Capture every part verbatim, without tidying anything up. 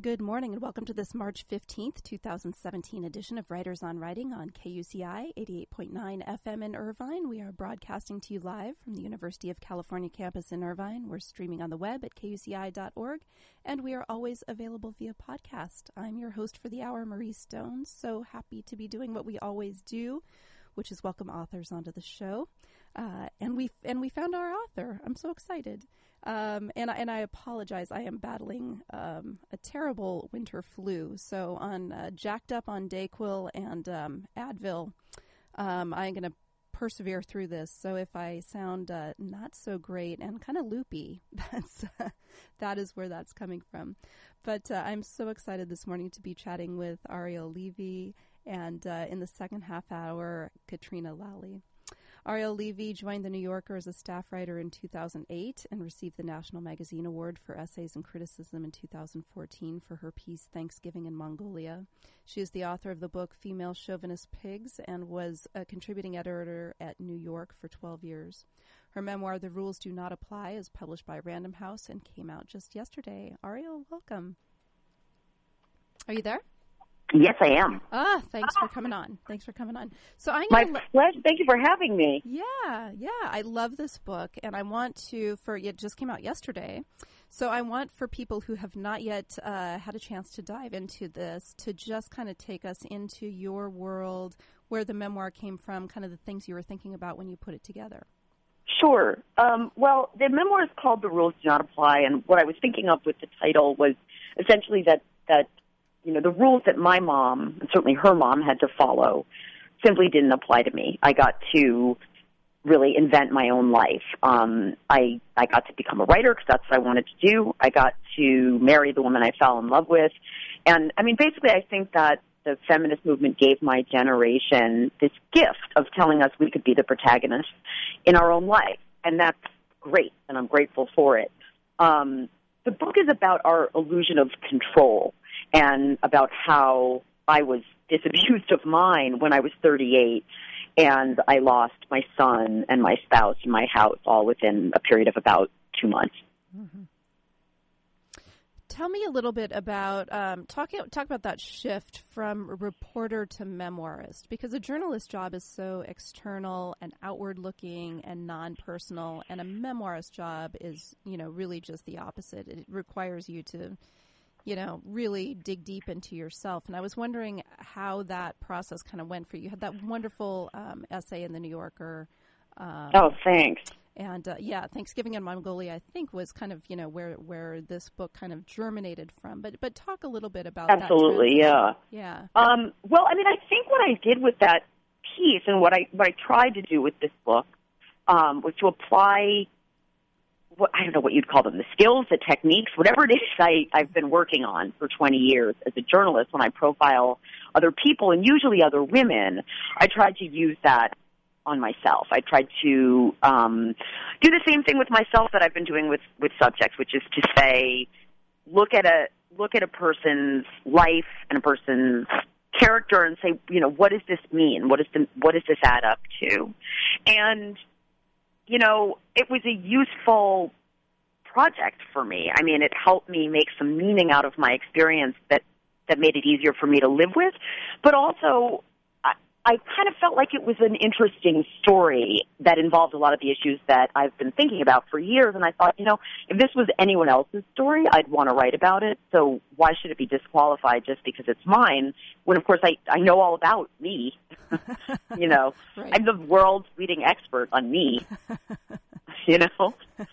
Good morning and welcome to this March fifteenth, twenty seventeen edition of Writers on Writing on K U C I eighty-eight point nine F M in Irvine. We are broadcasting to you live from the University of California campus in Irvine. We're streaming on the web at K U C I dot org, and we are always available via podcast. I'm your host for the hour, Marie Stone. So happy to be doing what we always do, which is welcome authors onto the show. Uh, and we and we found our author. I'm so excited. Um, and, I, and I apologize. I am battling um, a terrible winter flu. So on uh, jacked up on Dayquil and um, Advil, um, I'm going to persevere through this. So if I sound uh, not so great and kind of loopy, that's uh, that is where that's coming from. But uh, I'm so excited this morning to be chatting with Ariel Levy, and uh, in the second half hour, Katrina Lally. Ariel Levy joined The New Yorker as a staff writer in two thousand eight and received the National Magazine Award for Essays and Criticism in two thousand fourteen for her piece Thanksgiving in Mongolia. She is the author of the book Female Chauvinist Pigs and was a contributing editor at New York for twelve years. Her memoir, The Rules Do Not Apply, is published by Random House and came out just yesterday. Ariel, welcome. Are you there? Yes, I am. Ah, thanks for coming on. Thanks for coming on. So I'm My gonna pleasure. Thank you for having me. Yeah, yeah. I love this book, and I want to, for it just came out yesterday, so I want for people who have not yet uh, had a chance to dive into this to just kind of take us into your world, where the memoir came from, kind of the things you were thinking about when you put it together. Sure. Um, well, the memoir is called The Rules Do Not Apply, and what I was thinking of with the title was essentially that that you know, the rules that my mom, and certainly her mom, had to follow simply didn't apply to me. I got to really invent my own life. Um, I, I got to become a writer because that's what I wanted to do. I got to marry the woman I fell in love with. And, I mean, basically I think that the feminist movement gave my generation this gift of telling us we could be the protagonists in our own life. And that's great, and I'm grateful for it. Um, the book is about our illusion of control, and about how I was disabused of mine when I was thirty-eight, and I lost my son and my spouse and my house all within a period of about two months. Mm-hmm. Tell me a little bit about um, talk talk about that shift from reporter to memoirist, because a journalist job is so external and outward-looking and non-personal, and a memoirist job is, you know, really just the opposite. It requires you to, you know, really dig deep into yourself. And I was wondering how that process kind of went for you. You had that wonderful um, essay in The New Yorker. Um, oh, thanks. And, uh, yeah, Thanksgiving in Mongolia, I think, was kind of, you know, where where this book kind of germinated from. But but talk a little bit about Absolutely, that. Absolutely, yeah. Yeah. Um, well, I mean, I think what I did with that piece and what I, what I tried to do with this book um, was to apply what, I don't know what you'd call them, the skills, the techniques, whatever it is I, I've been working on for twenty years as a journalist when I profile other people, and usually other women. I tried to use that on myself. I tried to um, do the same thing with myself that I've been doing with, with subjects, which is to say, look at a look at a person's life and a person's character and say, you know, what does this mean? What, is the, what does this add up to? And you know, it was a useful project for me. I mean, it helped me make some meaning out of my experience that, that made it easier for me to live with. But also, I, I kind of felt like it was an interesting story that involved a lot of the issues that I've been thinking about for years. And I thought, you know, if this was anyone else's story, I'd want to write about it. So why should it be disqualified just because it's mine? When, of course, I, I know all about me. You know, right. I'm the world's leading expert on me, you know?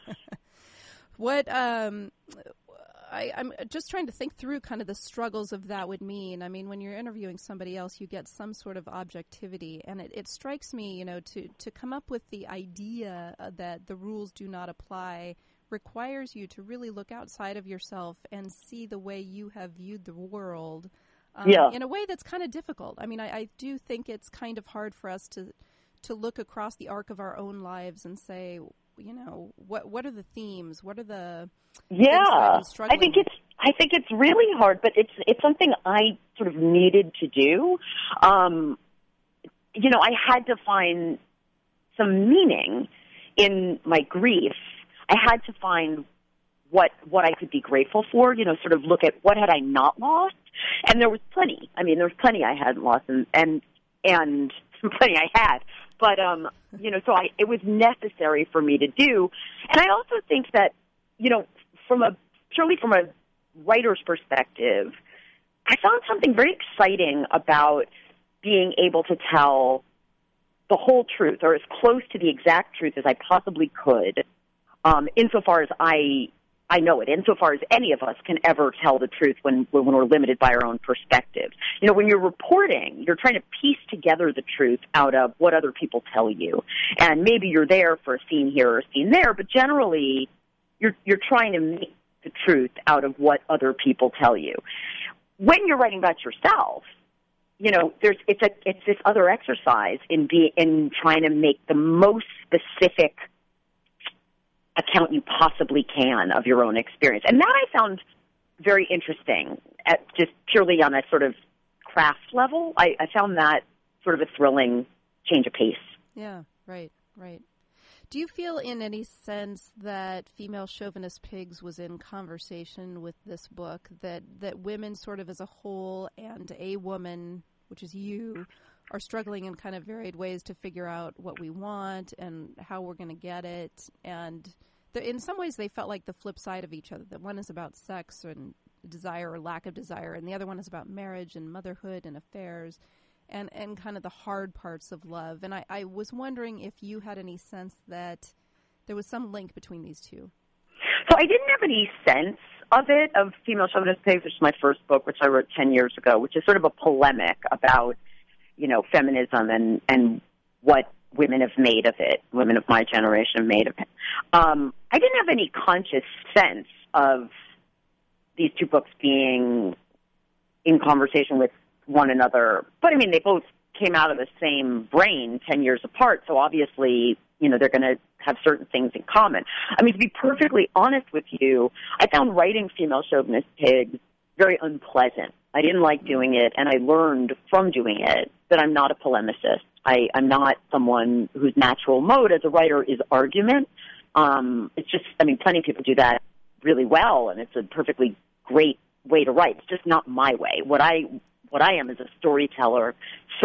What, um, I, I'm just trying to think through kind of the struggles of that would mean. I mean, when you're interviewing somebody else, you get some sort of objectivity, and it, it strikes me, you know, to, to come up with the idea that the rules do not apply requires you to really look outside of yourself and see the way you have viewed the world. Um, yeah. In a way that's kind of difficult. I mean, I, I do think it's kind of hard for us to to look across the arc of our own lives and say, you know, what what are the themes? What are the yeah? I think it's I think it's really hard, but it's it's something I sort of needed to do. Um, you know, I had to find some meaning in my grief. I had to find what what I could be grateful for, you know, sort of look at what had I not lost. And there was plenty. I mean, there was plenty I hadn't lost, and and, and plenty I had. But, um, you know, so I, it was necessary for me to do. And I also think that, you know, from a purely from a writer's perspective, I found something very exciting about being able to tell the whole truth, or as close to the exact truth as I possibly could, um, insofar as I I know it, insofar as any of us can ever tell the truth when when we're limited by our own perspectives. You know, when you're reporting, you're trying to piece together the truth out of what other people tell you. And maybe you're there for a scene here or a scene there, but generally you're you're trying to make the truth out of what other people tell you. When you're writing about yourself, you know, there's it's a it's this other exercise in be in trying to make the most specific account you possibly can of your own experience. And that I found very interesting, at just purely on a sort of craft level. I, I found that sort of a thrilling change of pace. Yeah, right, right. Do you feel in any sense that Female Chauvinist Pigs was in conversation with this book, that, that women sort of as a whole and a woman, which is you, are struggling in kind of varied ways to figure out what we want and how we're going to get it? And the, in some ways they felt like the flip side of each other. That one is about sex and desire or lack of desire, and the other one is about marriage and motherhood and affairs and, and kind of the hard parts of love. And I, I was wondering if you had any sense that there was some link between these two. So I didn't have any sense of it, of Female Chauvinist Pigs, which is my first book, which I wrote ten years ago, which is sort of a polemic about, you know, feminism and, and what women have made of it, women of my generation have made of it. Um, I didn't have any conscious sense of these two books being in conversation with one another. But, I mean, they both came out of the same brain ten years apart, so obviously, you know, they're going to have certain things in common. I mean, to be perfectly honest with you, I found writing Female Chauvinist Pigs very unpleasant. I didn't like doing it, and I learned from doing it that I'm not a polemicist. I, I'm not someone whose natural mode as a writer is argument. Um, it's just, I mean, plenty of people do that really well, and it's a perfectly great way to write. It's just not my way. What I what I am is a storyteller.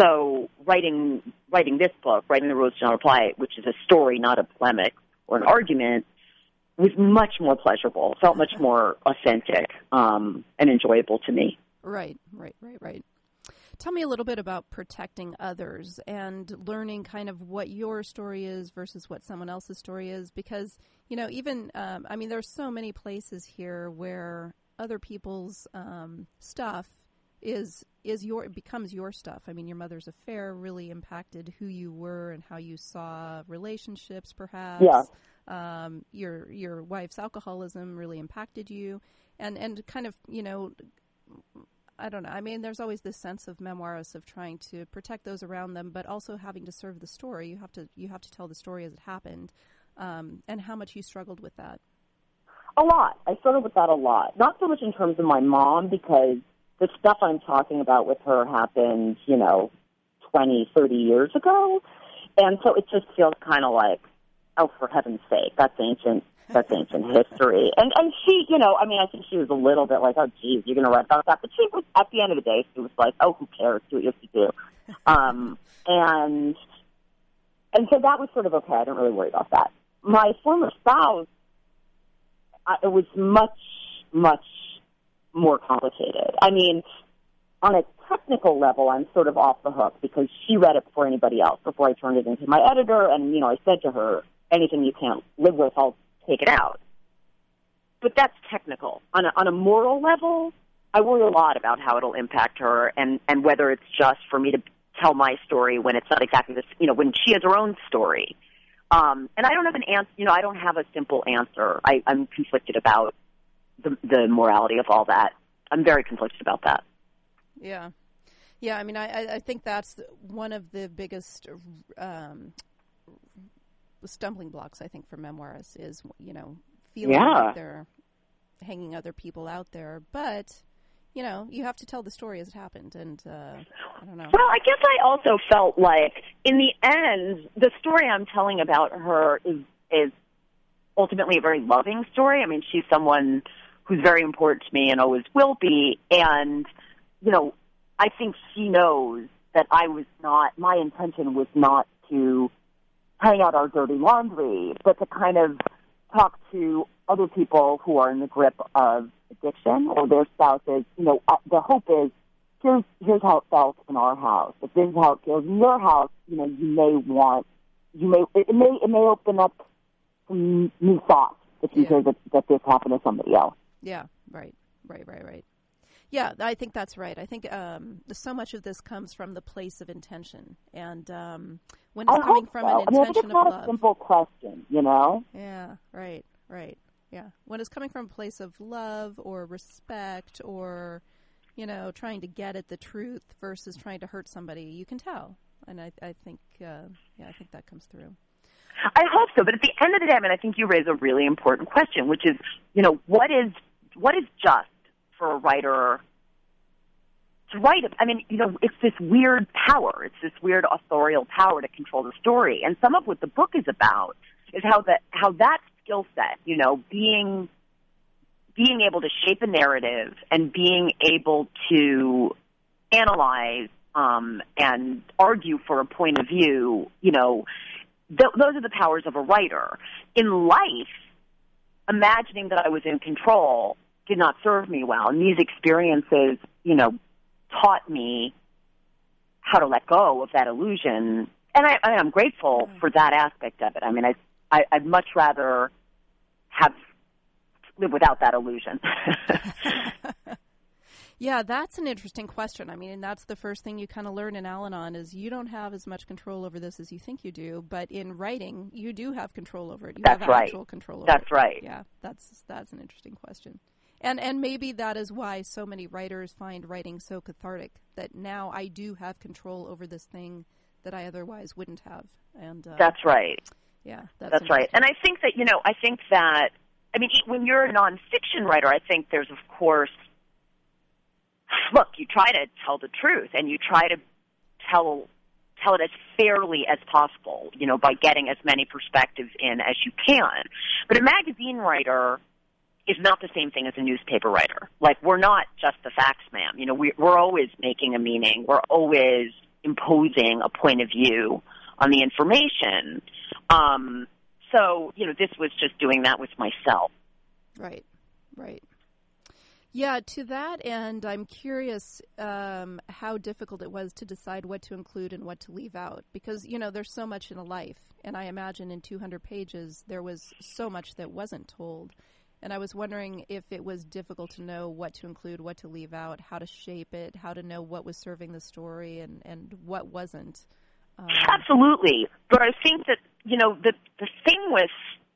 So writing writing this book, writing The Rose Shall Not Reply, which is a story, not a polemic or an argument, was much more pleasurable, felt much more authentic um, and enjoyable to me. Right, right, right, right. Tell me a little bit about protecting others and learning kind of what your story is versus what someone else's story is, because, you know, even, um, I mean, there's so many places here where other people's um, stuff is is your it becomes your stuff. I mean, your mother's affair really impacted who you were and how you saw relationships, perhaps. Yeah. Um, your your wife's alcoholism really impacted you, and and kind of, you know, I don't know. I mean, there's always this sense of memoirists of trying to protect those around them, but also having to serve the story. You have to you have to tell the story as it happened, um, and how much you struggled with that. A lot. I struggled with that a lot. Not so much in terms of my mom, because the stuff I'm talking about with her happened, you know, twenty, thirty years ago, and so it just feels kind of like, oh, for heaven's sake, that's ancient. That's ancient history. And and she, you know, I mean, I think she was a little bit like, oh, geez, you're going to write about that. But she was, at the end of the day, she was like, oh, who cares? Do what you have to do. Um, and, and so that was sort of okay. I didn't really worry about that. My former spouse, I, it was much, much more complicated. I mean, on a technical level, I'm sort of off the hook because she read it before anybody else, before I turned it into my editor. And, you know, I said to her, anything you can't live with, I'll take it out. But that's technical. On a, on a moral level, I worry a lot about how it'll impact her, and, and whether it's just for me to tell my story when it's not exactly this, you know, when she has her own story. Um, and I don't have an answer, you know, I don't have a simple answer. I, I'm conflicted about the, the morality of all that. I'm very conflicted about that. Yeah. Yeah, I mean, I, I think that's one of the biggest um, stumbling blocks, I think, for memoirists is, you know, feeling yeah. like they're hanging other people out there. But, you know, you have to tell the story as it happened, and uh, I don't know. Well, I guess I also felt like, in the end, the story I'm telling about her is is ultimately a very loving story. I mean, she's someone who's very important to me and always will be. And, you know, I think she knows that I was not, my intention was not to hang out our dirty laundry, but to kind of talk to other people who are in the grip of addiction or their spouses. You know, uh, the hope is, here's, here's how it felt in our house. If this is how it feels in your house, you know, you may want, you may, it may, it may open up some new thoughts if you yeah. hear that, that this happened to somebody else. Yeah, right, right, right, right. Yeah, I think that's right. I think um, so much of this comes from the place of intention, and um, when it's I coming hope from so. an I mean, I think intention it's not of a love. simple question, you know? Yeah, right, right. Yeah, when it's coming from a place of love or respect, or you know, trying to get at the truth versus trying to hurt somebody, you can tell, and I, I think, uh, yeah, I think that comes through. I hope so, but at the end of the day, I mean, I think you raise a really important question, which is, you know, what is what is just for a writer to write? I mean, you know, it's this weird power. It's this weird authorial power to control the story. And some of what the book is about is how that how that skill set, you know, being being able to shape a narrative and being able to analyze um, and argue for a point of view, you know, th- those are the powers of a writer. In life, imagining that I was in control did not serve me well. And these experiences, you know, taught me how to let go of that illusion. And I, I am grateful for that aspect of it. I mean, I, I, I'd much rather have live without that illusion. Yeah, that's an interesting question. I mean, and that's the first thing you kind of learn in Al-Anon is you don't have as much control over this as you think you do, but in writing, you do have control over it. You That's have right. actual control over That's it. right. Yeah, that's that's an interesting question. And and maybe that is why so many writers find writing so cathartic, that now I do have control over this thing that I otherwise wouldn't have. And uh, That's right. Yeah, that's, That's right. And I think that, you know, I think that, I mean, when you're a nonfiction writer, I think there's, of course, look, you try to tell the truth, and you try to tell tell it as fairly as possible, you know, by getting as many perspectives in as you can. But a magazine writer is not the same thing as a newspaper writer. Like, we're not just the facts, ma'am. You know, we, we're always making a meaning. We're always imposing a point of view on the information. Um, so, you know, this was just doing that with myself. Right, right. Yeah, to that end, I'm curious um, how difficult it was to decide what to include and what to leave out. Because, you know, there's so much in a life. And I imagine in two hundred pages, there was so much that wasn't told. And I was wondering if it was difficult to know what to include, what to leave out, how to shape it, how to know what was serving the story and, and what wasn't. Um, Absolutely. But I think that, you know, the the thing with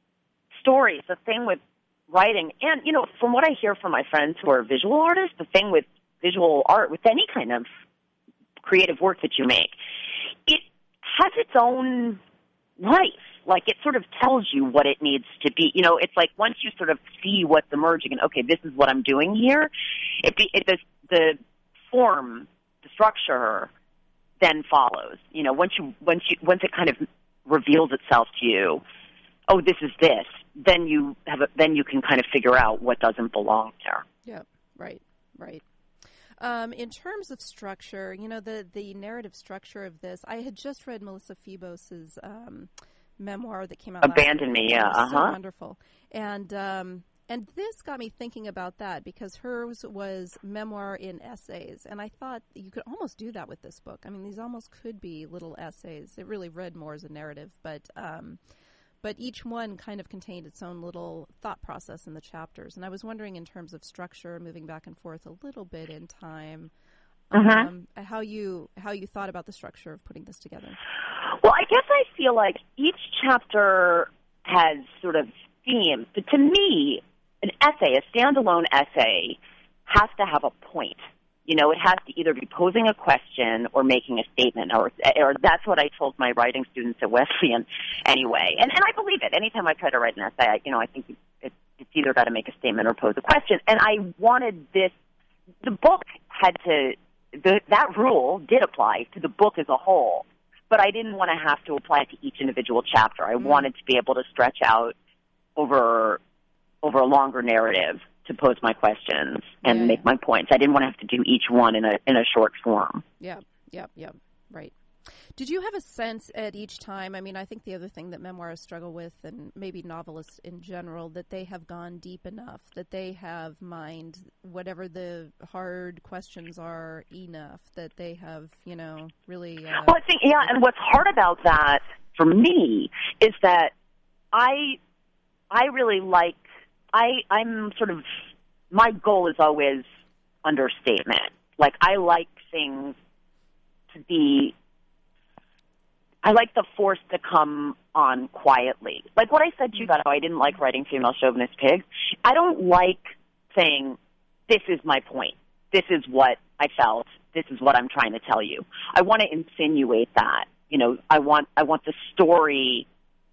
stories, the thing with writing, and, you know, from what I hear from my friends who are visual artists, the thing with visual art, with any kind of creative work that you make, it has its own life. Like, it sort of tells you what it needs to be. You know, it's like once you sort of see what's emerging and, okay, this is what I'm doing here, it, be, it the, the form, the structure then follows. You know, once you once you once it kind of reveals itself to you, oh, this is this, then you have a, then you can kind of figure out what doesn't belong there. Yeah, right, right. Um, in terms of structure, you know, the, the narrative structure of this, I had just read Melissa Febos's um, memoir that came out Abandon last Me, week. yeah, It was uh-huh. so wonderful. And um, and this got me thinking about that because hers was memoir in essays, and I thought you could almost do that with this book. I mean, these almost could be little essays. It really read more as a narrative, but um, but each one kind of contained its own little thought process in the chapters. And I was wondering, in terms of structure, moving back and forth a little bit in time, Mm-hmm. um, how you how you thought about the structure of putting this together. Well, I guess I feel like each chapter has sort of themes, but to me, an essay, a standalone essay, has to have a point. You know, it has to either be posing a question or making a statement, or, or that's what I told my writing students at Wesleyan anyway. And, and I believe it. Anytime I try to write an essay, I, you know, I think it, it's either got to make a statement or pose a question. And I wanted this, the book had to, the, that rule did apply to the book as a whole, but I didn't want to have to apply it to each individual chapter. I mm. wanted to be able to stretch out over over a longer narrative to pose my questions and yeah. make my points. I didn't want to have to do each one in a in a short form. Yeah, yeah, yeah, right. Did you have a sense at each time, I mean, I think the other thing that memoirists struggle with, and maybe novelists in general, that they have gone deep enough, that they have mined whatever the hard questions are enough, that they have, you know, really... Uh, well, I think, yeah, and what's hard about that for me is that I, I really like, I, I'm sort of, my goal is always understatement. Like, I like things to be... I like the force to come on quietly. Like what I said to you about how I didn't like writing female chauvinist pigs. I don't like saying, this is my point. This is what I felt. This is what I'm trying to tell you. I want to insinuate that. You know, I want I want the story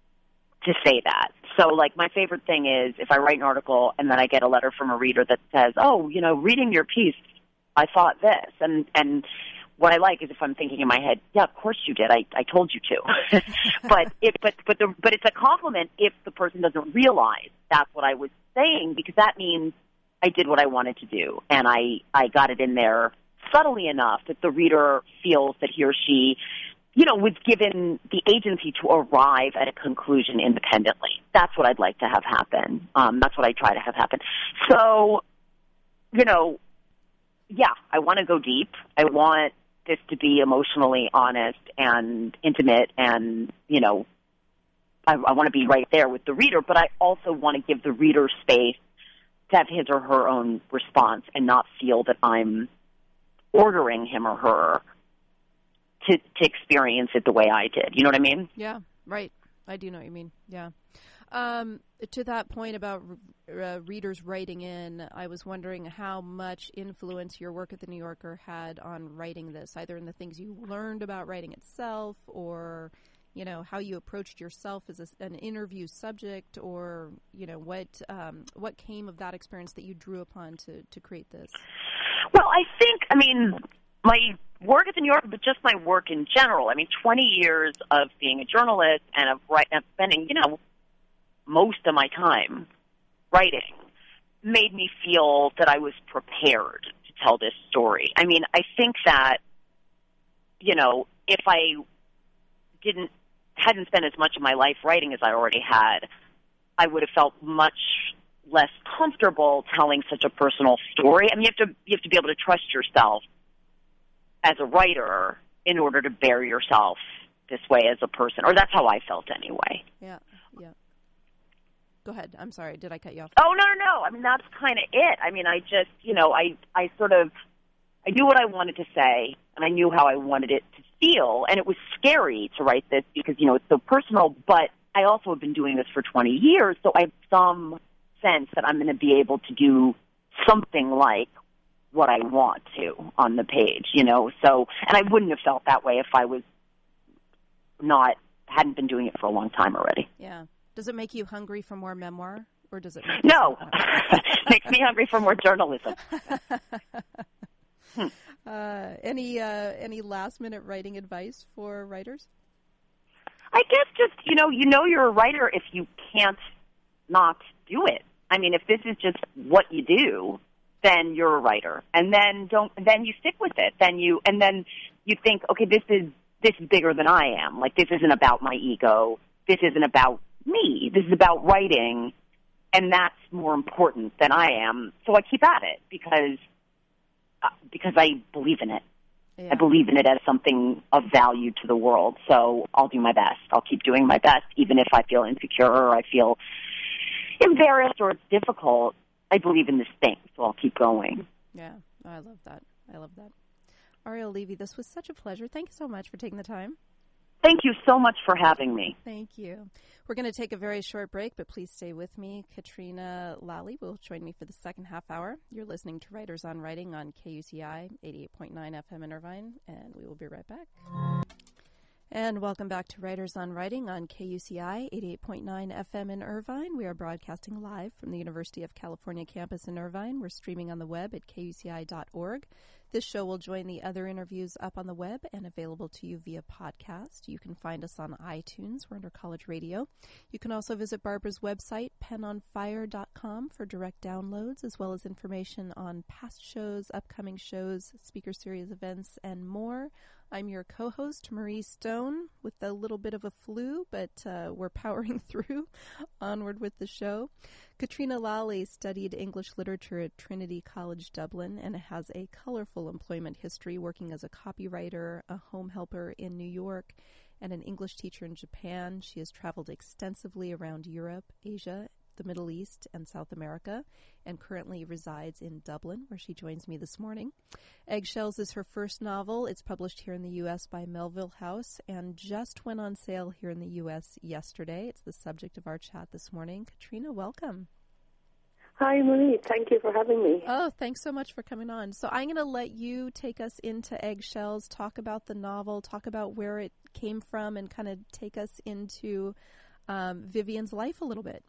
to say that. So, like, my favorite thing is if I write an article and then I get a letter from a reader that says, oh, you know, reading your piece, I thought this. And, and, what I like is if I'm thinking in my head, yeah, of course you did. I, I told you to. but it, but but the, but it's a compliment if the person doesn't realize that's what I was saying, because that means I did what I wanted to do, and I I got it in there subtly enough that the reader feels that he or she, you know, was given the agency to arrive at a conclusion independently. That's what I'd like to have happen. Um, that's what I try to have happen. So, you know, yeah, I want to go deep. I want this to be emotionally honest and intimate, and, you know, I, I want to be right there with the reader, but I also want to give the reader space to have his or her own response and not feel that I'm ordering him or her to, to experience it the way I did. You know what I mean? Yeah, right. I do know what you mean. Yeah. Um, to that point about uh, readers writing in, I was wondering how much influence your work at The New Yorker had on writing this, either in the things you learned about writing itself, or, you know, how you approached yourself as a, an interview subject, or, you know, what um, what came of that experience that you drew upon to, to create this. Well, I think, I mean, my work at The New Yorker, but just my work in general. I mean, twenty years of being a journalist and of, write, of spending, you know, most of my time writing made me feel that I was prepared to tell this story. I mean, I think that, you know, if I didn't, hadn't spent as much of my life writing as I already had, I would have felt much less comfortable telling such a personal story. I mean, you have to, you have to be able to trust yourself as a writer in order to bear yourself this way as a person, or that's how I felt anyway. Yeah, yeah. Go ahead. I'm sorry. Did I cut you off? Oh, no, no, no. I mean, that's kind of it. I mean, I just, you know, I, I sort of, I knew what I wanted to say, and I knew how I wanted it to feel, and it was scary to write this because, you know, it's so personal, but I also have been doing this for twenty years, so I have some sense that I'm going to be able to do something like what I want to on the page, you know, so, and I wouldn't have felt that way if I was not, hadn't been doing it for a long time already. Yeah. Does it make you hungry for more memoir, or does it make No. Makes me hungry for more journalism. hmm. uh, any uh, any last-minute writing advice for writers? I guess just, you know, you know you're a writer if you can't not do it. I mean, if this is just what you do, then you're a writer. And then don't then you stick with it. Then you and then you think, okay, this is this is bigger than I am. Like, this isn't about my ego. This isn't about me. This is about writing, and that's more important than I am. So I keep at it because uh, because I believe in it. Yeah. I believe in it as something of value to the world. So I'll do my best. I'll keep doing my best, even if I feel insecure or I feel embarrassed or it's difficult. I believe in this thing, so I'll keep going. Yeah, I love that. I love that. Ariel Levy, this was such a pleasure. Thank you so much for taking the time. Thank you so much for having me. Thank you. We're going to take a very short break, but please stay with me. Katrina Lally will join me for the second half hour. You're listening to Writers on Writing on K U C I eighty-eight point nine F M in Irvine, and we will be right back. And welcome back to Writers on Writing on K U C I eighty-eight point nine F M in Irvine. We are broadcasting live from the University of California campus in Irvine. We're streaming on the web at K U C I dot org. This show will join the other interviews up on the web and available to you via podcast. You can find us on iTunes. We're under College Radio. You can also visit Barbara's website, pen on fire dot com, for direct downloads, as well as information on past shows, upcoming shows, speaker series events, and more. I'm your co-host, Marie Stone, with a little bit of a flu, but uh, we're powering through. Onward with the show. Katrina Lally studied English literature at Trinity College Dublin and has a colorful employment history working as a copywriter, a home helper in New York, and an English teacher in Japan. She has traveled extensively around Europe, Asia, the Middle East, and South America, and currently resides in Dublin, where she joins me this morning. Eggshells is her first novel. It's published here in the U S by Melville House and just went on sale here in the U S yesterday. It's the subject of our chat this morning. Katrina, welcome. Hi, Marie. Thank you for having me. Oh, thanks so much for coming on. So I'm going to let you take us into Eggshells, talk about the novel, talk about where it came from, and kind of take us into um, Vivian's life a little bit.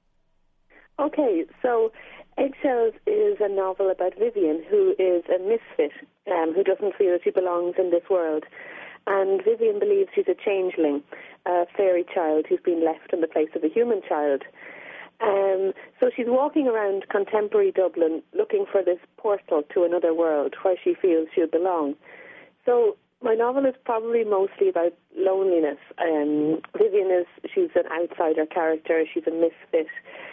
Okay, so Eggshells is a novel about Vivian, who is a misfit, um, who doesn't feel that she belongs in this world. And Vivian believes she's a changeling, a fairy child who's been left in the place of a human child. Um, so she's walking around contemporary Dublin looking for this portal to another world where she feels she'll belong. So my novel is probably mostly about loneliness. Um, Vivian is, she's an outsider character, she's a misfit.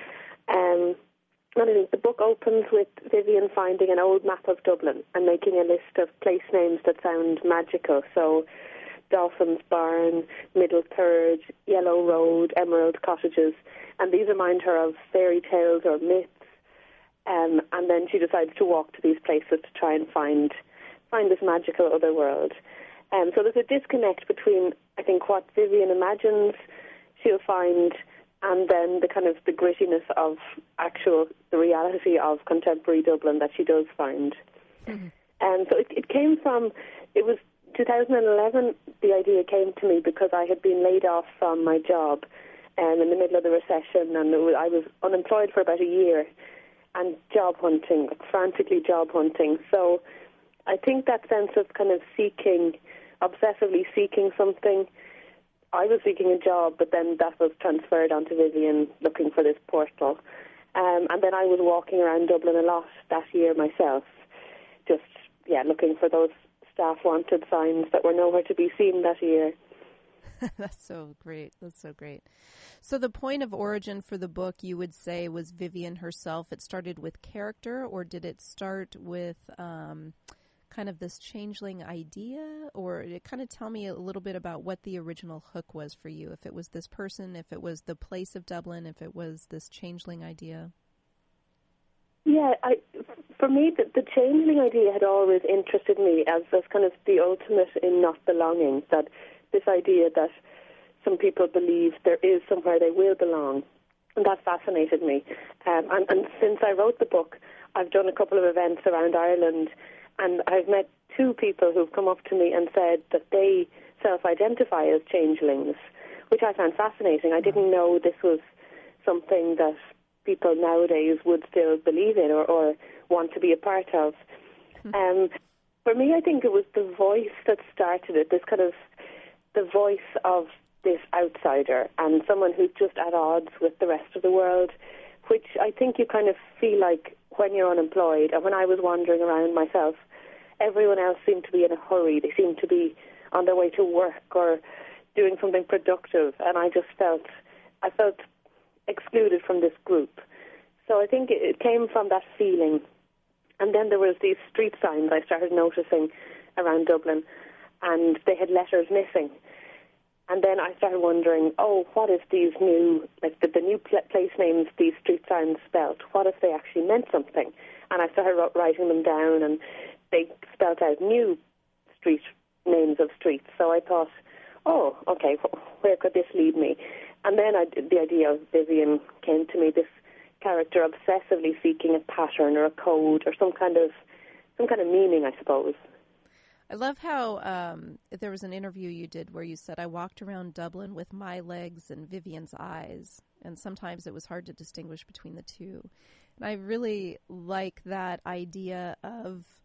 Um, and I think the book opens with Vivian finding an old map of Dublin and making a list of place names that sound magical. So Dolphin's Barn, Middle Third, Yellow Road, Emerald Cottages. And these remind her of fairy tales or myths. Um, and then she decides to walk to these places to try and find find this magical other world. Um, so there's a disconnect between, I think, what Vivian imagines she'll find and then the kind of the grittiness of actual, the reality of contemporary Dublin that she does find. Mm-hmm. And so it, it came from, it was two thousand eleven, the idea came to me because I had been laid off from my job um, in the middle of the recession, and it was, I was unemployed for about a year and job hunting, like frantically job hunting. So I think that sense of kind of seeking, obsessively seeking something, I was seeking a job, but then that was transferred onto Vivian looking for this portal. Um, and then I was walking around Dublin a lot that year myself, just, yeah, looking for those staff wanted signs that were nowhere to be seen that year. That's so great. That's so great. So the point of origin for the book, you would say, was Vivian herself. It started with character, or did it start with um, kind of this changeling idea? Or kind of tell me a little bit about what the original hook was for you, if it was this person, if it was the place of Dublin, if it was this changeling idea. Yeah, I, for me, the, the changeling idea had always interested me as, as kind of the ultimate in not belonging, that this idea that some people believe there is somewhere they will belong, and that fascinated me. Um, and, and since I wrote the book, I've done a couple of events around Ireland, and I've met two people who've come up to me and said that they self-identify as changelings, which I found fascinating. I didn't know this was something that people nowadays would still believe in or, or want to be a part of. Mm-hmm. Um, for me, I think it was the voice that started it, this kind of the voice of this outsider and someone who's just at odds with the rest of the world, which I think you kind of feel like when you're unemployed. And when I was wandering around myself, everyone else seemed to be in a hurry. They seemed to be on their way to work or doing something productive, and I just felt, I felt excluded from this group. So I think it came from that feeling. And then there was these street signs I started noticing around Dublin, and they had letters missing. And then I started wondering, oh, what if these new, like the, the new pl- place names these street signs spelt, what if they actually meant something? And I started writing them down, and they spelt out new street names of streets. So I thought, oh, okay, wh- where could this lead me? And then I, the idea of Vivian came to me, this character obsessively seeking a pattern or a code or some kind of some kind of meaning, I suppose. I love how um, there was an interview you did where you said, I walked around Dublin with my legs and Vivian's eyes, and sometimes it was hard to distinguish between the two. And I really like that idea of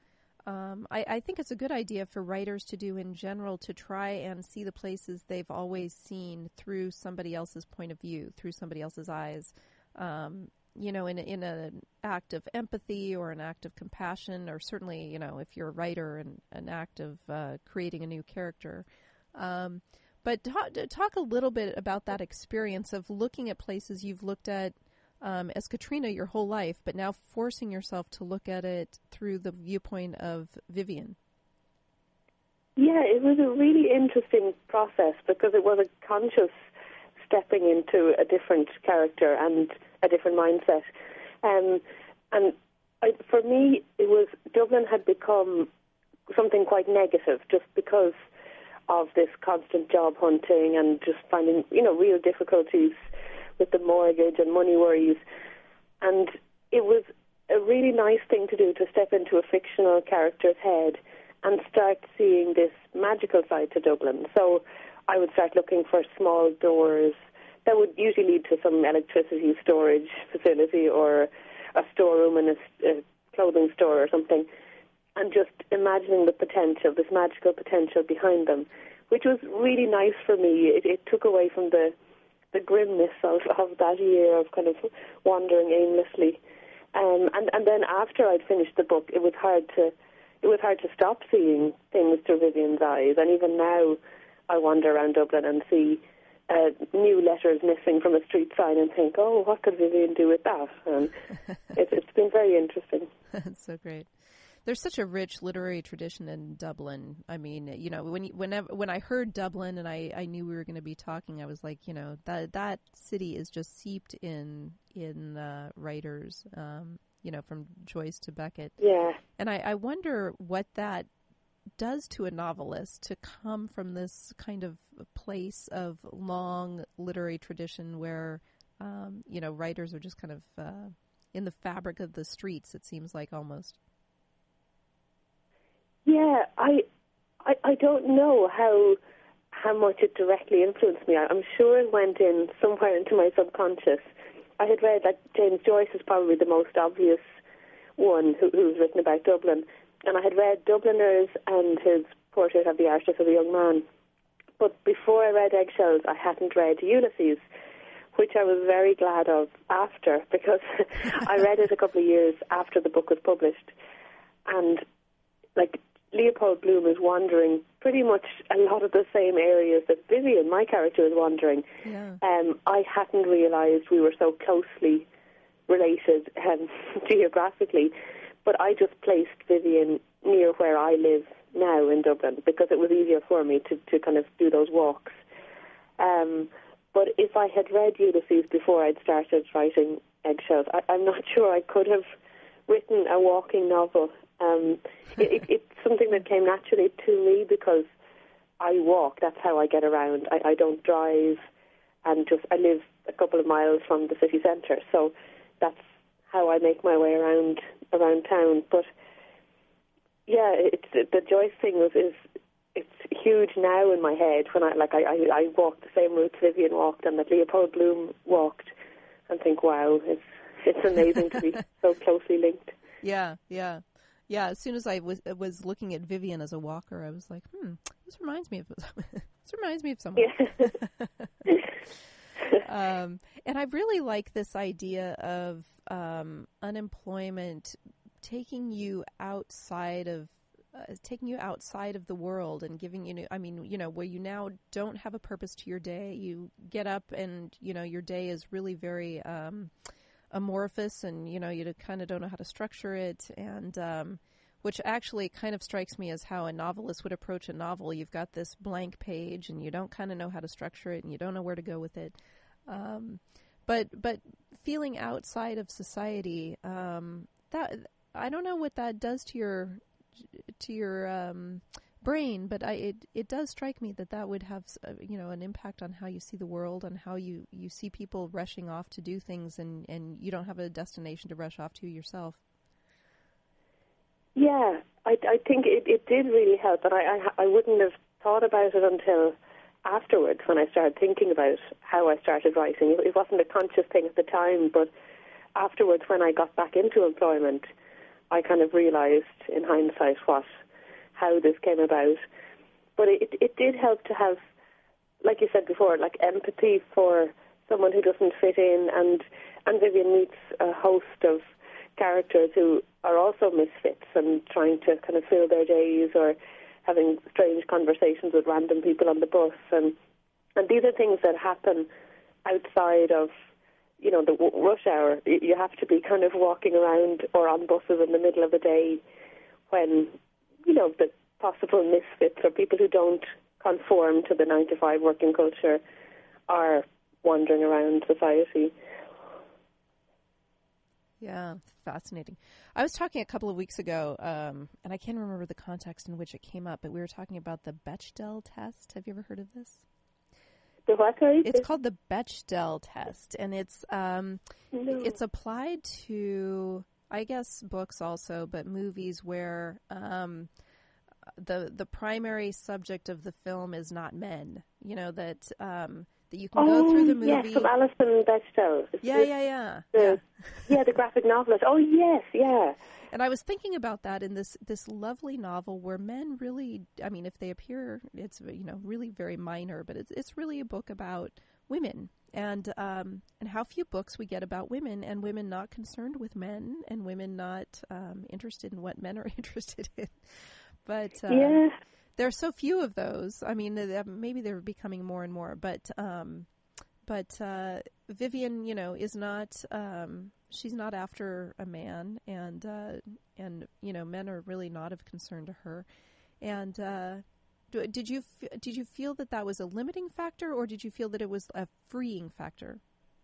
Um, I, I think it's a good idea for writers to do in general, to try and see the places they've always seen through somebody else's point of view, through somebody else's eyes. Um, you know, in, in an act of empathy or an act of compassion, or certainly, you know, if you're a writer, and an act of uh, creating a new character. Um, but talk, talk a little bit about that experience of looking at places you've looked at Um, as Katrina your whole life, but now forcing yourself to look at it through the viewpoint of Vivian. Yeah, it was a really interesting process because it was a conscious stepping into a different character and a different mindset. Um, and I, for me, it was Dublin had become something quite negative just because of this constant job hunting and just finding, you know, real difficulties with the mortgage and money worries. And it was a really nice thing to do, to step into a fictional character's head and start seeing this magical side to Dublin. So I would start looking for small doors that would usually lead to some electricity storage facility or a storeroom in a, a clothing store or something, and just imagining the potential, this magical potential behind them, which was really nice for me. It, it took away from the the grimness of, of that year of kind of wandering aimlessly. Um, and, and then after I'd finished the book, it was hard to it was hard to stop seeing things through Vivian's eyes. And even now, I wander around Dublin and see uh, new letters missing from a street sign and think, oh, what could Vivian do with that? And it, it's been very interesting. That's so great. There's such a rich literary tradition in Dublin. I mean, you know, when you, whenever when I heard Dublin and I, I knew we were going to be talking, I was like, you know, that that city is just seeped in in uh, writers, um, you know, from Joyce to Beckett. Yeah. And I, I wonder what that does to a novelist, to come from this kind of place of long literary tradition where, um, you know, writers are just kind of uh, in the fabric of the streets, it seems like, almost. Yeah, I, I, I don't know how how much it directly influenced me. I'm sure it went in somewhere into my subconscious. I had read that James Joyce is probably the most obvious one who, who's written about Dublin, and I had read Dubliners and his Portrait of the Artist of a Young Man. But before I read Eggshells, I hadn't read Ulysses, which I was very glad of after, because I read it a couple of years after the book was published, and like, Leopold Bloom is wandering pretty much a lot of the same areas that Vivian, my character, is wandering. Yeah. Um, I hadn't realised we were so closely related um, geographically, but I just placed Vivian near where I live now in Dublin because it was easier for me to, to kind of do those walks. Um, but if I had read Ulysses before I'd started writing Eggshells, I, I'm not sure I could have written a walking novel. Um, it, it, it's something that came naturally to me because I walk. That's how I get around. I, I don't drive, and just I live a couple of miles from the city centre, so that's how I make my way around around town. But yeah, it's the Joyce thing was is it's huge now in my head when I like I, I, I walk the same routes Vivian walked and that Leopold Bloom walked, and think, wow, it's it's amazing to be so closely linked. Yeah, yeah. Yeah, as soon as I was was looking at Vivian as a walker, I was like, hmm, this reminds me of this reminds me of someone. Yeah. um, and I really like this idea of um, unemployment taking you outside of uh, taking you outside of the world and giving you, I mean, you know, where you now don't have a purpose to your day. You get up and, you know, your day is really very um, amorphous, and you know you kind of don't know how to structure it, and um, which actually kind of strikes me as how a novelist would approach a novel. You've got this blank page, and you don't kind of know how to structure it, and you don't know where to go with it. Um, but but feeling outside of society, um, that I don't know what that does to your to your um, brain, but I, it it does strike me that that would have uh, you know an impact on how you see the world, and how you, you see people rushing off to do things, and, and you don't have a destination to rush off to yourself. Yeah, I, I think it, it did really help, and I, I I wouldn't have thought about it until afterwards when I started thinking about how I started writing. It, it wasn't a conscious thing at the time, but afterwards when I got back into employment, I kind of realised in hindsight what how this came about. But it it did help to have, like you said before, like empathy for someone who doesn't fit in, and and Vivian meets a host of characters who are also misfits and trying to kind of fill their days or having strange conversations with random people on the bus, and and these are things that happen outside of, you know, the w- rush hour. You have to be kind of walking around or on buses in the middle of the day when, you know, the possible misfits or people who don't conform to the nine to five working culture are wandering around society. Yeah, fascinating. I was talking a couple of weeks ago, um, and I can't remember the context in which it came up, but we were talking about the Bechdel test. Have you ever heard of this? The what, sorry? It's called the Bechdel test, and it's um, No. it's applied to, I guess, books also, but movies where um, the the primary subject of the film is not men. You know, that um, that you can oh, go through the movie. Yes, from Alison Bechdel. Yeah, yeah, yeah, the, yeah. Yeah, the graphic novelist. Oh, yes, yeah. And I was thinking about that in this this lovely novel where men really, I mean, if they appear, it's, you know, really very minor, but it's it's really a book about women and um, and how few books we get about women and women not concerned with men and women not um, interested in what men are interested in. But uh, yeah. there are so few of those. I mean, uh, maybe they're becoming more and more, but um, but uh, Vivian, you know, is not. Um, she's not after a man, and uh, and you know, men are really not of concern to her. And uh, do, did you f- did you feel that that was a limiting factor, or did you feel that it was a freeing factor?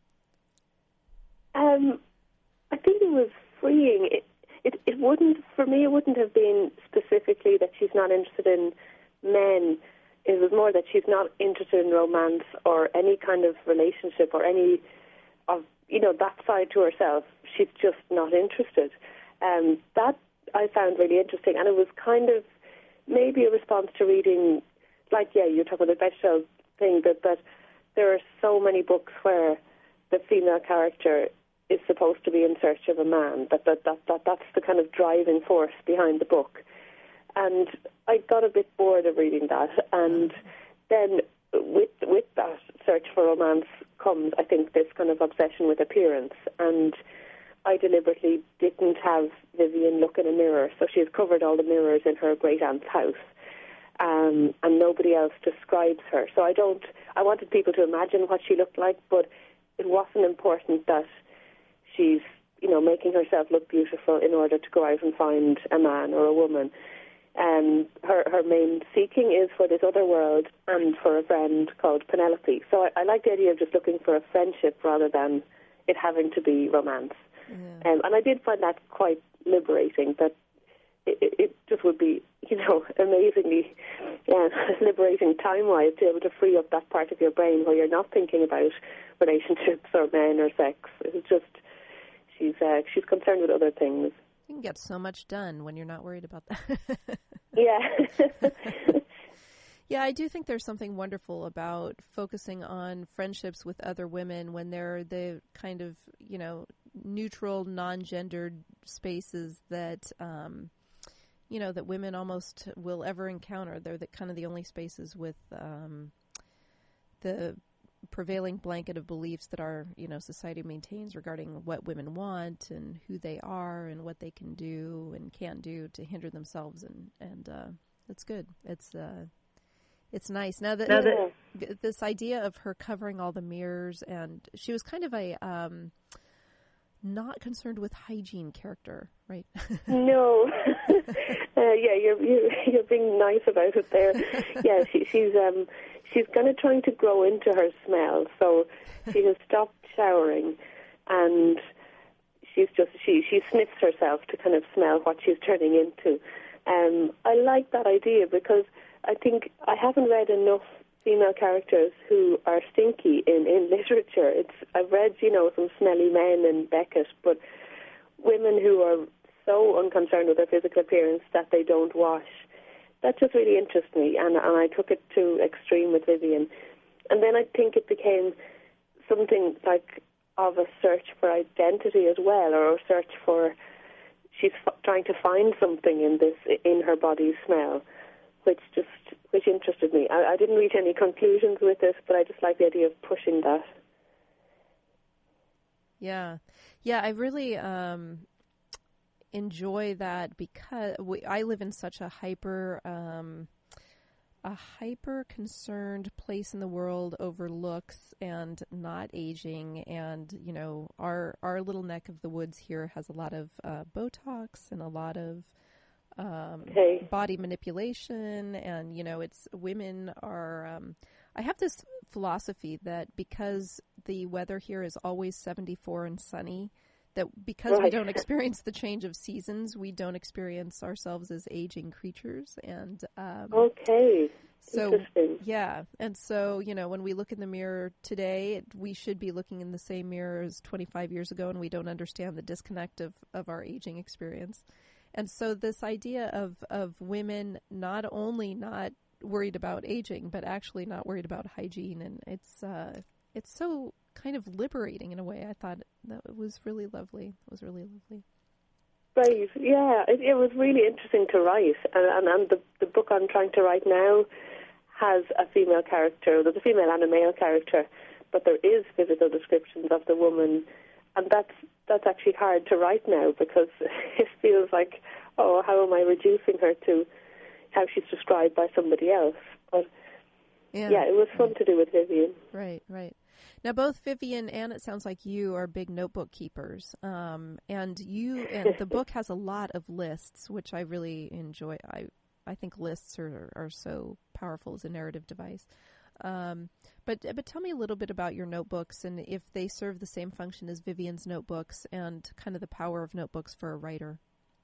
Um, I think it was freeing. It, it it wouldn't for me. It wouldn't have been specifically that she's not interested in men. It was more that she's not interested in romance or any kind of relationship or any of, you know, that side to herself. She's just not interested. Um, that I found really interesting, and it was kind of maybe a response to reading, like, yeah, you're talking about the Bechdel thing, but that there are so many books where the female character is supposed to be in search of a man, that, that, that, that that's the kind of driving force behind the book. And I got a bit bored of reading that, and then with with that search for romance comes, I think, this kind of obsession with appearance. And I deliberately didn't have Vivian look in a mirror, so she has covered all the mirrors in her great aunt's house, um, and nobody else describes her. So I don't. I wanted people to imagine what she looked like, but it wasn't important that she's, you know, making herself look beautiful in order to go out and find a man or a woman. Um, her her main seeking is for this other world and for a friend called Penelope. So I, I like the idea of just looking for a friendship rather than it having to be romance. Yeah. Um, and I did find that quite liberating, that it, it, it just would be, you know, amazingly yeah, liberating time-wise to be able to free up that part of your brain where you're not thinking about relationships or men or sex. It's just, she's uh, she's concerned with other things. You can get so much done when you're not worried about that. Yeah. Yeah, I do think there's something wonderful about focusing on friendships with other women when they're the kind of, you know, neutral, non-gendered spaces that, um, you know, that women almost will ever encounter. They're the, kind of the only spaces with um, the prevailing blanket of beliefs that our, you know, society maintains regarding what women want and who they are and what they can do and can't do to hinder themselves, and and uh, it's good. It's uh, it's nice. Now that, now that this idea of her covering all the mirrors, and she was kind of a um, not concerned with hygiene character, right? No. uh, yeah, you're, you're you're being nice about it there. Yeah, she, she's um she's kind of trying to grow into her smell, so she has stopped showering, and she's just she she sniffs herself to kind of smell what she's turning into. Um, I like that idea because I think I haven't read enough female characters who are stinky in, in literature. It's I've read, you know, some smelly men in Beckett, but women who are so unconcerned with their physical appearance that they don't wash, that just really interests me, and, and I took it to extreme with Vivian. And then I think it became something like of a search for identity as well, or a search for, she's f- trying to find something in this, in her body's smell, which just, which interested me. I, I didn't reach any conclusions with it, but I just like the idea of pushing that. Yeah. Yeah, I really um, enjoy that because we, I live in such a hyper... Um, a hyper-concerned place in the world over looks and not aging, and, you know, our our little neck of the woods here has a lot of uh, Botox and a lot of um, okay. body manipulation, and, you know, it's women are... Um, I have this philosophy that because the weather here is always seventy-four and sunny, that because right. we don't experience the change of seasons, we don't experience ourselves as aging creatures. And um, okay, so interesting. Yeah, and so, you know, when we look in the mirror today, we should be looking in the same mirror as twenty-five years ago, and we don't understand the disconnect of, of our aging experience. And so this idea of, of women not only not worried about aging, but actually not worried about hygiene, and it's uh, it's so kind of liberating in a way. I thought that it was really lovely. It was really lovely. Right, yeah, it, it was really interesting to write, and, and, and the, the book I'm trying to write now has a female character. There's a female and a male character, but there is physical descriptions of the woman, and that's that's actually hard to write now because it feels like, oh, how am I reducing her to how she's described by somebody else? But yeah, yeah it was fun to do with Vivian. Right, right. Now, both Vivian and it sounds like you are big notebook keepers, um, and you and the book has a lot of lists, which I really enjoy. I I think lists are are so powerful as a narrative device. Um, but but tell me a little bit about your notebooks and if they serve the same function as Vivian's notebooks and kind of the power of notebooks for a writer.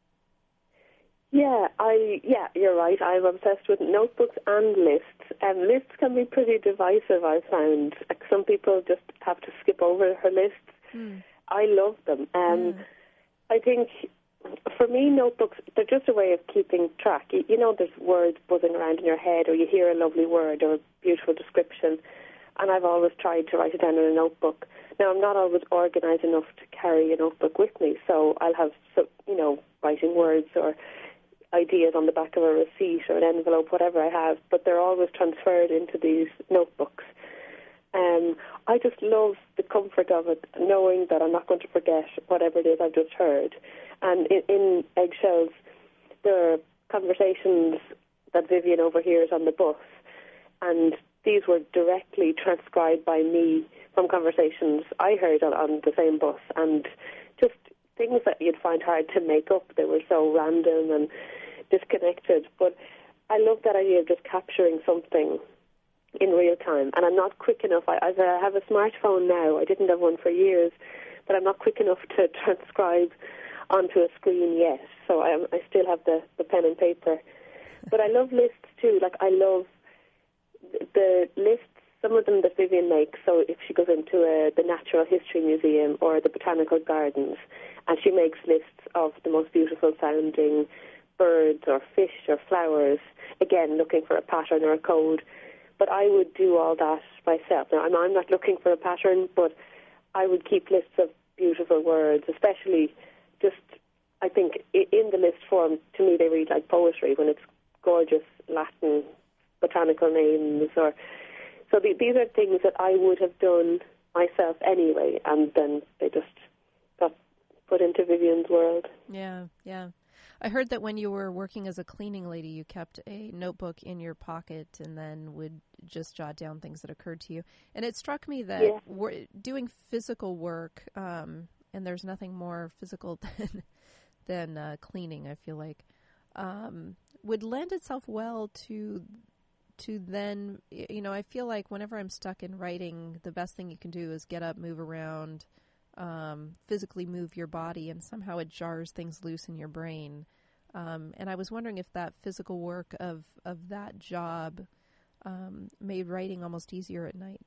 Yeah, I yeah, you're right. I'm obsessed with notebooks and lists. And lists can be pretty divisive, I've found. Like some people just have to skip over her lists. Mm. I love them. Um, mm. I think for me, notebooks, they're just a way of keeping track. You, you know, there's words buzzing around in your head, or you hear a lovely word or a beautiful description, and I've always tried to write it down in a notebook. Now, I'm not always organised enough to carry a notebook with me, so I'll have, so, you know, writing words or ideas on the back of a receipt or an envelope, whatever I have, but they're always transferred into these notebooks. Um, I just love the comfort of it, knowing that I'm not going to forget whatever it is I've just heard. And in, in Eggshells, there are conversations that Vivian overhears on the bus, and these were directly transcribed by me from conversations I heard on, on the same bus, and just things that you'd find hard to make up. They were so random and disconnected, but I love that idea of just capturing something in real time, and I'm not quick enough. I, I have a smartphone now. I didn't have one for years, but I'm not quick enough to transcribe onto a screen yet, so I, I still have the, the pen and paper. But I love lists too. Like, I love the lists, some of them that Vivian makes. So if she goes into a, the Natural History Museum or the Botanical Gardens, and she makes lists of the most beautiful sounding birds or fish or flowers, again, looking for a pattern or a code. But I would do all that myself. Now, I'm, I'm not looking for a pattern, but I would keep lists of beautiful words, especially just, I think, in the list form, to me, they read like poetry when it's gorgeous Latin botanical names. Or so the, these are things that I would have done myself anyway, and then they just got put into Vivian's world. Yeah, yeah. I heard that when you were working as a cleaning lady, you kept a notebook in your pocket and then would just jot down things that occurred to you. And it struck me that yeah. we're doing physical work, um, and there's nothing more physical than than uh, cleaning, I feel like, um, would lend itself well to to then, you know, I feel like whenever I'm stuck in writing, the best thing you can do is get up, move around, Um, physically move your body, and somehow it jars things loose in your brain. Um, and I was wondering if that physical work of, of that job um, made writing almost easier at night.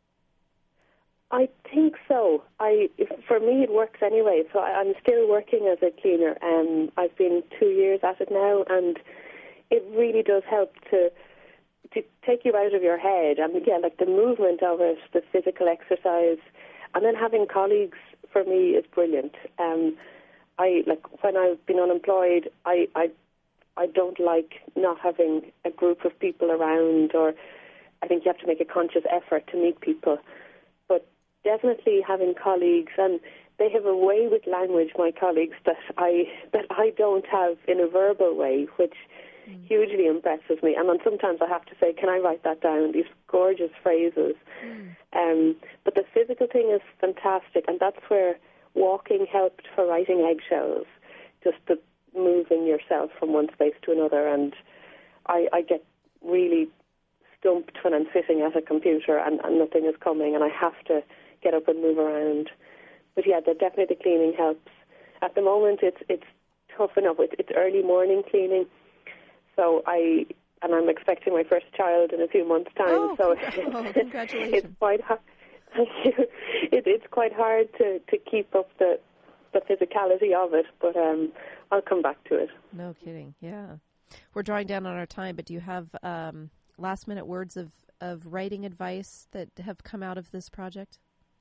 I think so. I, if, for me, it works anyway. So I, I'm still working as a cleaner. Um, I've been two years at it now, and it really does help to to take you out of your head. I mean, yeah, like the movement of it, the physical exercise. And then having colleagues, for me, is brilliant. Um, I like when I've been unemployed, I, I I don't like not having a group of people around, or I think you have to make a conscious effort to meet people. But definitely having colleagues, and they have a way with language, my colleagues, that I that I don't have in a verbal way, which mm. hugely impresses me. And then sometimes I have to say, can I write that down, these gorgeous phrases. Mm. Um, but the physical thing is fantastic, and that's where walking helped for writing Eggshells, just the moving yourself from one space to another. And I, I get really stumped when I'm sitting at a computer and, and nothing is coming, and I have to get up and move around. But yeah, the, definitely the cleaning helps. At the moment, it's it's tough enough. It's, it's early morning cleaning, so I and I'm expecting my first child in a few months' time. Oh, so oh, congratulations! It's quite hard. it, it's quite hard to, to keep up the the physicality of it, but um, I'll come back to it. No kidding. Yeah, we're drawing down on our time, but do you have um, last minute words of, of writing advice that have come out of this project?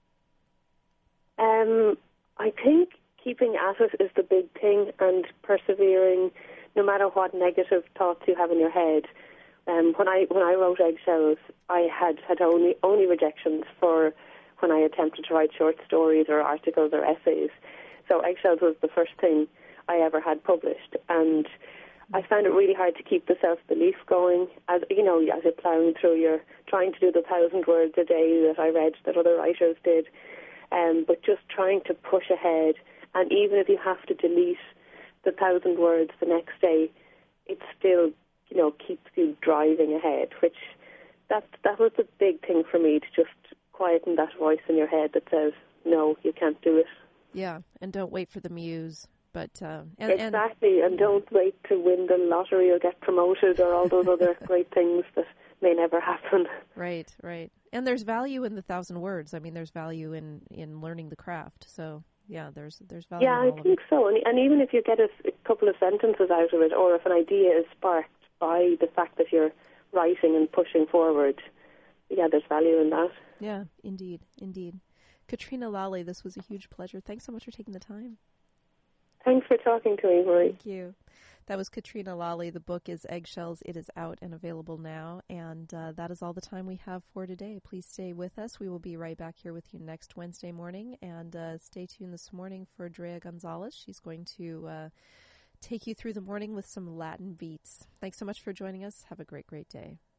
Um, I think keeping at it is the big thing, and persevering, no matter what negative thoughts you have in your head. Um, when I when I wrote Eggshells, I had, had only only rejections for when I attempted to write short stories or articles or essays. So Eggshells was the first thing I ever had published, and I found it really hard to keep the self-belief going. As you know, as you're ploughing through, you're trying to do the thousand words a day that I read that other writers did. Um, but just trying to push ahead, and even if you have to delete the thousand words the next day, it still, you know, keeps you driving ahead, which that that was the big thing for me, to just quieten that voice in your head that says, no, you can't do it. Yeah, and don't wait for the muse. But uh, and, Exactly, and, and don't wait to win the lottery or get promoted or all those other great things that may never happen. Right, right. And there's value in the thousand words. I mean, there's value in, in learning the craft. So, yeah, there's there's value Yeah, in all I think so. And, and even if you get a, a couple of sentences out of it, or if an idea is sparked by the fact that you're writing and pushing forward, yeah, there's value in that. Yeah, indeed, indeed. Katrina Lally, this was a huge pleasure. Thanks so much for taking the time. Thanks for talking to me, Marie. Thank you. That was Katrina Lally. The book is Eggshells. It is out and available now. And uh, that is all the time we have for today. Please stay with us. We will be right back here with you next Wednesday morning. And uh, stay tuned this morning for Drea Gonzalez. She's going to uh, take you through the morning with some Latin beats. Thanks so much for joining us. Have a great, great day.